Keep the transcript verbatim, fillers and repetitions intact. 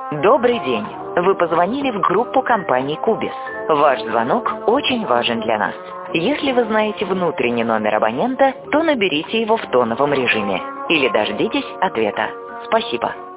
Добрый день. Вы позвонили в группу компании Кубис. Ваш звонок очень важен для нас. Если вы знаете внутренний номер абонента, то наберите его в тоновом режиме или дождитесь ответа. Спасибо.